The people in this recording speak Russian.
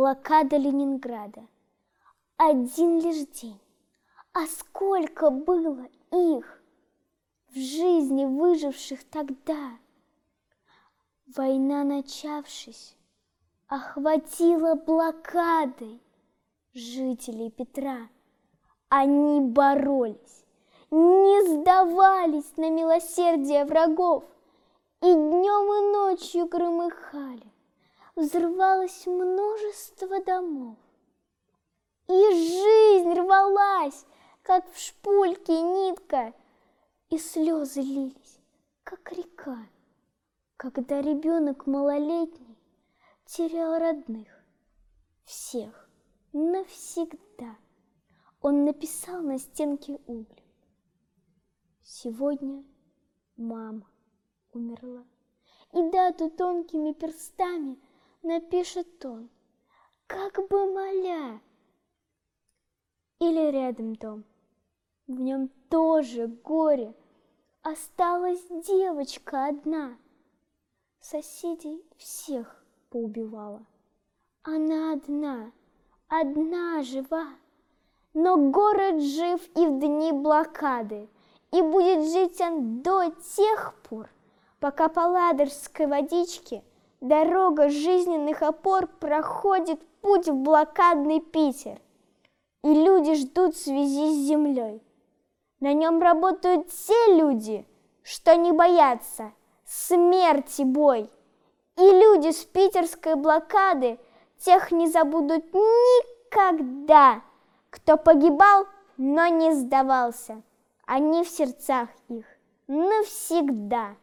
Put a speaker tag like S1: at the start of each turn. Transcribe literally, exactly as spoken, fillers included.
S1: блокада Ленинграда. Один лишь день, а сколько было их в жизни выживших тогда. Война, начавшись, охватила блокадой жителей Петра. Они боролись, не сдавались на милосердие врагов и днем и ночью громыхали. Взрывалось множество домов, и жизнь рвалась, как в шпульке нитка, и слезы лились, как река, когда ребенок малолетний терял родных, всех навсегда. Он написал на стенке углем: сегодня мама умерла. И дату тонкими перстами напишет он, как бы моля. Или рядом дом, в нем тоже горе. Осталась девочка одна, соседей всех поубивала. Она одна, одна жива. Но город жив и в дни блокады, и будет жить он до тех пор, пока по Ладожской водичке дорога жизненных опор проходит путь в блокадный Питер, и люди ждут связи с землей. На нем работают те люди, что не боятся смерти бой, и люди с питерской блокады тех не забудут никогда, кто погибал, но не сдавался. Они в сердцах их навсегда.